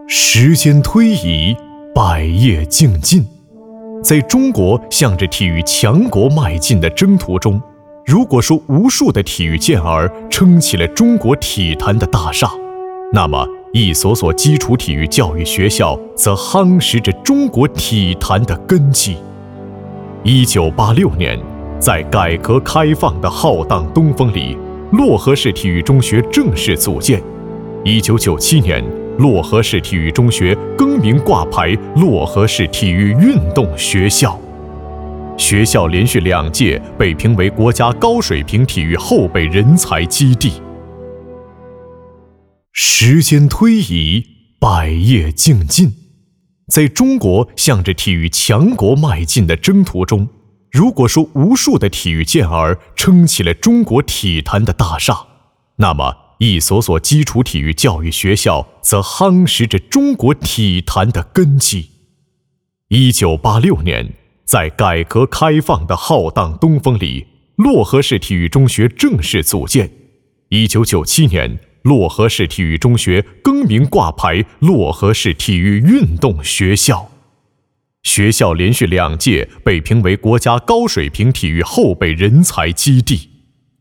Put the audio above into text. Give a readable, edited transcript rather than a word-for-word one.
时间推移，百业竞进，在中国向着体育强国迈进的征途中，如果说无数的体育健儿撑起了中国体坛的大厦，那么一所所基础体育教育学校则夯实着中国体坛的根基。1986年，在改革开放的浩荡东风里，漯河市体育中学正式组建。1997年，漯河市体育中学更名挂牌漯河市体育运动学校。学校连续2届被评为国家高水平体育后备人才基地。时间推移，百业竞进，在中国向着体育强国迈进的征途中，如果说无数的体育健儿撑起了中国体坛的大厦，那么一所所基础体育教育学校则夯实着中国体坛的根基。1986年，在改革开放的浩荡东风里，漯河市体育中学正式组建。1997年，漯河市体育中学更名挂牌漯河市体育运动学校。学校连续2届被评为国家高水平体育后备人才基地。